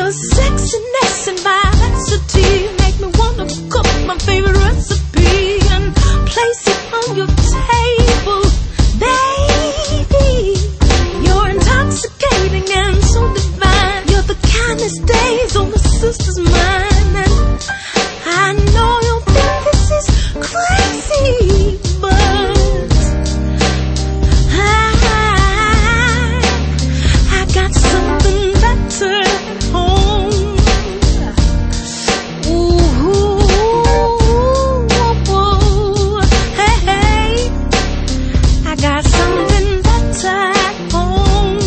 Your sexiness and vivacity make me wanna cook my favorite recipe and place it on your table, baby. You're intoxicating and so divine. You're the kindest days on the sister's mind, and I know you'll think this is crazy, but I got something better at home. Ooh, hey, hey, I got something better at home.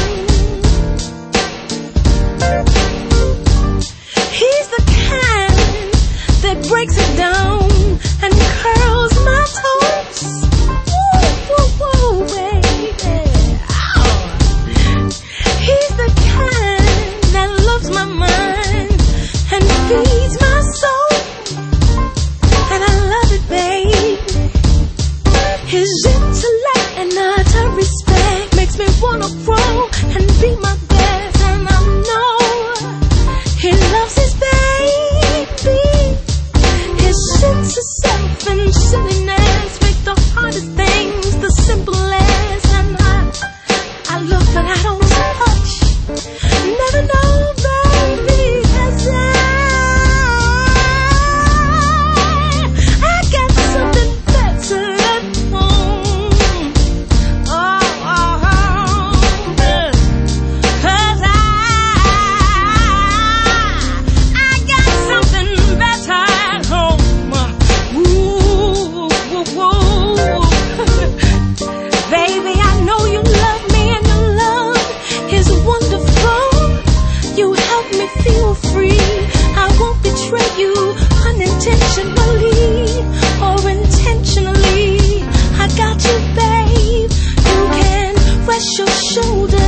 He's the kind that breaks it down and curls my toes. Woo, baby. Ow. He's the kind that loves my mind and feeds my soul, and I love it, baby. His intellect and utter respect makes me wanna grow and be my best, and I know he loves his baby. His sense of self and silliness make the hardest things the simplest, and I look but I don't touch. Never know, baby, 'cause I got something better at home. Oh, 'cause I got something better at home. Ooh, baby, I know you love me and your love is wonderful. You help me feel free. I won't betray you unintentionally or intentionally. I got you, babe. You can rest your shoulder